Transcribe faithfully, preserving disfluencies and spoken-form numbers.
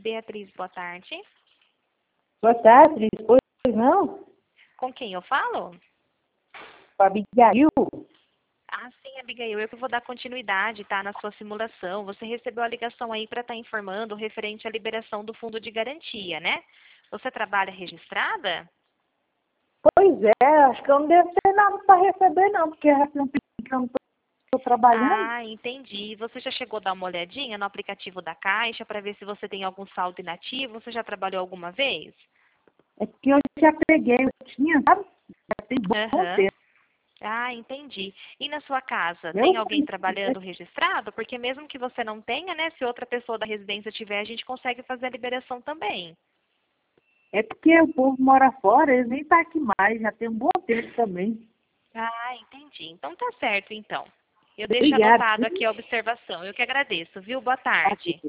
Beatriz, boa tarde. Boa tarde, pois não? Com quem eu falo? Com a Abigail? Ah, sim, Abigail, eu que vou dar continuidade, tá, na sua simulação. Você recebeu a ligação aí para estar informando referente à liberação do fundo de garantia, né? Você trabalha registrada? Pois é, acho que eu não devo ter nada para receber não, porque já tem um tempo que eu não estou trabalhando. Ah, entendi. Você já chegou a dar uma olhadinha no aplicativo da Caixa para ver se você tem algum saldo inativo? Você já trabalhou alguma vez? É que eu já peguei, eu tinha, sabe? Já tem bom Aham. tempo. Ah, entendi. E na sua casa, Eu, tem alguém trabalhando registrado? Porque mesmo que você não tenha, né, se outra pessoa da residência tiver, a gente consegue fazer a liberação também. é porque o povo mora fora, eles nem estão aqui mais, já tem um bom tempo também. Ah, entendi. Então tá certo, então. Eu deixo Obrigada. anotado aqui a observação. Eu que agradeço, viu? Boa tarde.